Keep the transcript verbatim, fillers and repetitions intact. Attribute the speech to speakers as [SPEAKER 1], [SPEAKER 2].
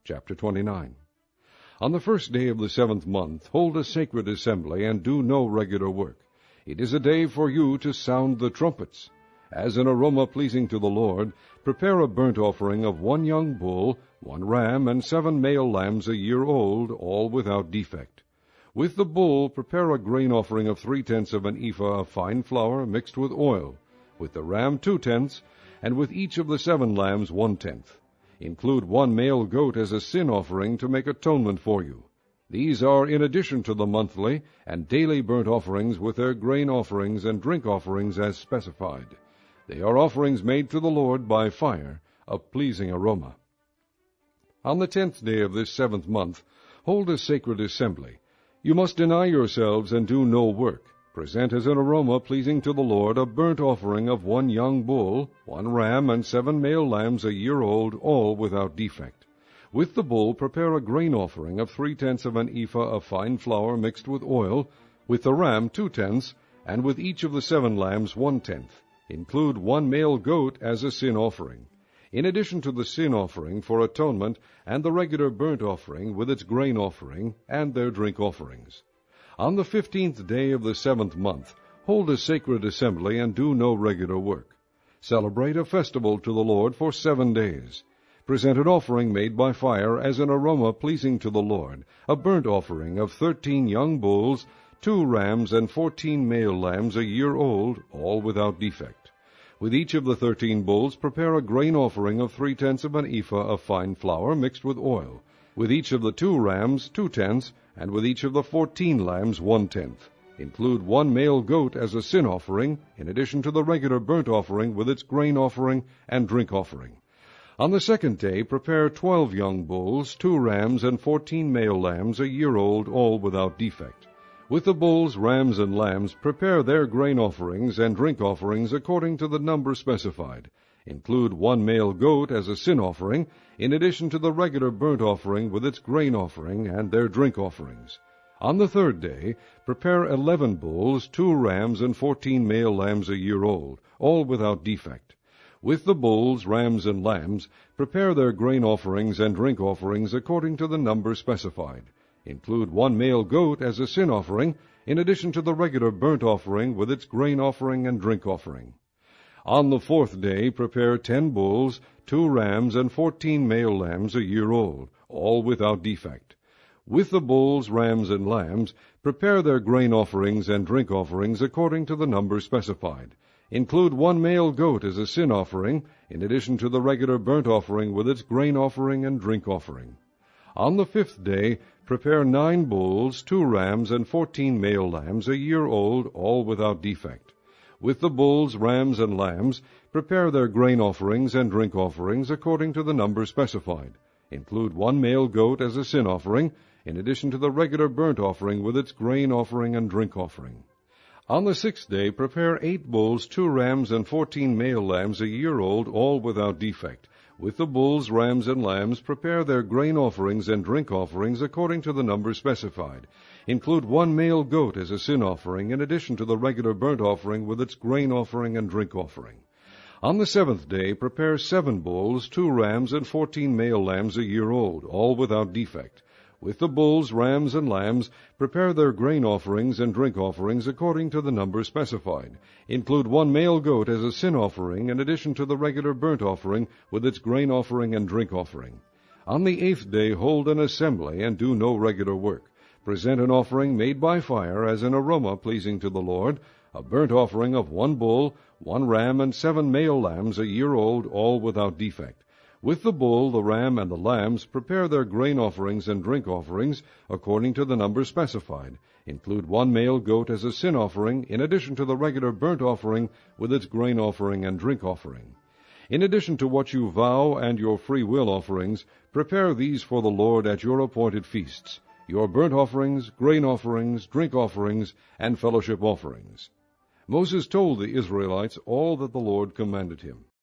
[SPEAKER 1] Chapter twenty-nine. On the first day of the seventh month hold a sacred assembly, and do no regular work. It is a day for you to sound the trumpets. As an aroma pleasing to the Lord, prepare a burnt offering of one young bull, one ram, and seven male lambs a year old, all without defect. With the bull prepare a grain offering of three-tenths of an ephah of fine flour mixed with oil. With the ram two-tenths, and with each of the seven lambs one-tenth. Include one male goat as a sin offering to make atonement for you. These are in addition to the monthly and daily burnt offerings with their grain offerings and drink offerings as specified. They are offerings made to the Lord by fire, a pleasing aroma. On the tenth day of this seventh month hold a sacred assembly. You must deny yourselves and do no work. Present as an aroma pleasing to the Lord a burnt offering of one young bull, one ram, and seven male lambs a year old, all without defect. With the bull prepare a grain offering of three-tenths of an ephah of fine flour mixed with oil. With the ram two-tenths, and with each of the seven lambs one-tenth. Include one male goat as a sin offering, in addition to the sin offering for atonement and the regular burnt offering with its grain offering and their drink offerings. On the fifteenth day of the seventh month hold a sacred assembly and do no regular work. Celebrate a festival to the Lord for seven days. Present an offering made by fire as an aroma pleasing to the Lord, a burnt offering of thirteen young bulls, two rams, and fourteen male lambs a year old, all without defect. With each of the thirteen bulls prepare a grain offering of three-tenths of an ephah of fine flour mixed with oil. With each of the two rams two-tenths, and with each of the fourteen lambs one-tenth. Include one male goat as a sin offering, in addition to the regular burnt offering with its grain offering and drink offering. On the second day prepare twelve young bulls, two rams, and fourteen male lambs a year old, all without defect. With the bulls, rams, and lambs prepare their grain offerings and drink offerings according to the number specified. Include one male goat as a sin offering, in addition to the regular burnt offering with its grain offering and their drink offerings. On the third day prepare eleven bulls, two rams, and fourteen male lambs a year old, all without defect. With the bulls, rams, and lambs prepare their grain offerings and drink offerings according to the number specified. Include one male goat as a sin offering, in addition to the regular burnt offering with its grain offering and drink offering. On the fourth day prepare ten bulls, two rams, and fourteen male lambs a year old, all without defect. With the bulls, rams, and lambs prepare their grain offerings and drink offerings according to the number specified. Include one male goat as a sin offering, in addition to the regular burnt offering with its grain offering and drink offering. On the fifth day prepare nine bulls, two rams, and fourteen male lambs a year old, all without defect. With the bulls, rams, and lambs prepare their grain offerings and drink offerings according to the number specified. Include one male goat as a sin offering, in addition to the regular burnt offering with its grain offering and drink offering. On the sixth day prepare eight bulls, two rams, and fourteen male lambs a year old, all without defect. With the bulls, rams, and lambs prepare their grain offerings and drink offerings according to the number specified. Include one male goat as a sin offering, in addition to the regular burnt offering with its grain offering and drink offering. On the seventh day prepare seven bulls, two rams, and fourteen male lambs a year old, all without defect. With the bulls, rams, and lambs prepare their grain offerings and drink offerings according to the number specified. Include one male goat as a sin offering, in addition to the regular burnt offering with its grain offering and drink offering. On the eighth day hold an assembly, and do no regular work. Present an offering made by fire as an aroma pleasing to the Lord, a burnt offering of one bull, one ram, and seven male lambs a year old, all without defect. With the bull, the ram, and the lambs prepare their grain offerings and drink offerings according to the number specified. Include one male goat as a sin offering, in addition to the regular burnt offering with its grain offering and drink offering. In addition to what you vow and your free will offerings, prepare these for the Lord at your appointed feasts, your burnt offerings, grain offerings, drink offerings, and fellowship offerings. Moses told the Israelites all that the Lord commanded him.